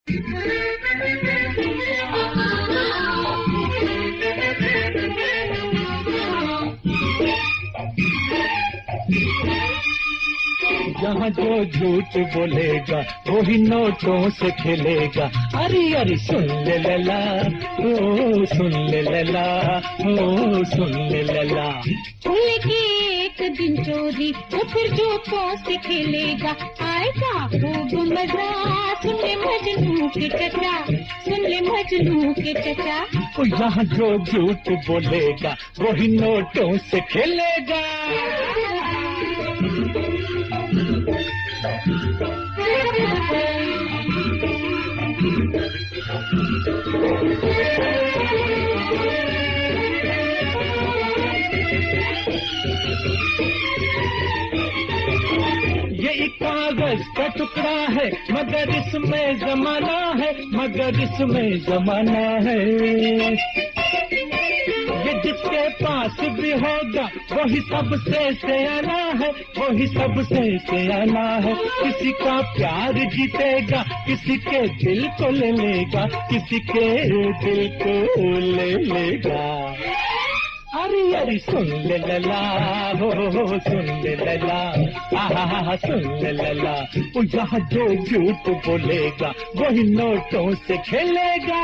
जहाँ जो झूठ बोलेगा वही नोटों से खेलेगा। अरे अरे सुन ले लला, ओ सुन ले लला, ओ सुन ले लला। खुलेगी एक दिन चोरी तो फिर जूतों से खेलेगा। आएगा खूब मजा, सुन ले मजनू के चचा, सुन ले मजनू के चचा। तो यहाँ जो झूठ बोलेगा वही नोटों से खेलेगा। ये एक कागज का टुकड़ा है मगर इसमें जमाना है, मगर इसमें जमाना है। ये जिसके पास भी होगा वही सबसे सयाना है, वही सबसे सयाना है। किसी का प्यार जीतेगा, किसी के दिल को ले लेगा, किसी के दिल को ले लेगा। अरे अरे सुन ले लला, हो सुन ले लला, आहा सुन ले लला। वो यहाँ जो झूठ बोलेगा वही नोटों से खेलेगा।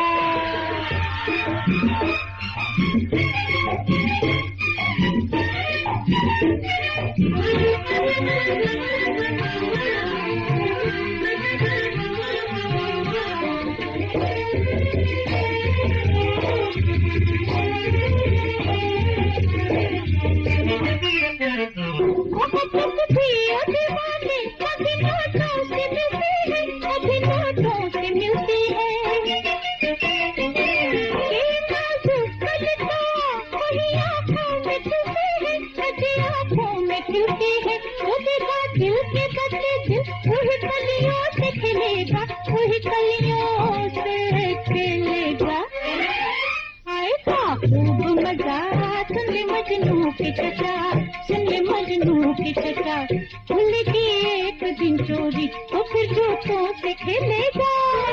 वही कलियों से खेलेगा। आएगा खूब मजा, सुन ले मजनू के चचा, सुन ले मजनू के चचा। खुलेगी एक दिन चोरी तो फिर जूतों से खेलेगा।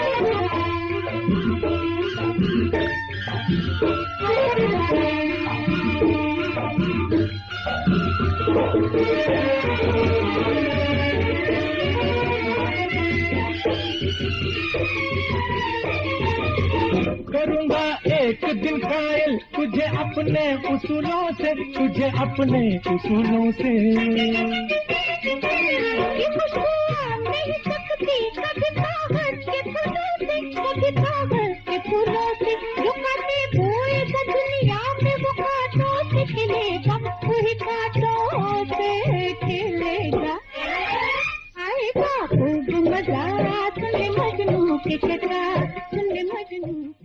करूँगा एक दिन कायल तुझे अपने उसूलों से, तुझे अपने उसूलों से। ये खुशबू नहीं सकती कभी कागज के फूलों से, कभी कागज के फूलों से। जो खाते बोएगा दुनिया में वो कांटों से खिलेगा, वही कांटों से खिलेगा। आएगा खूब मजा, सुन ले मजनू के चचा, सुन ले मजनू।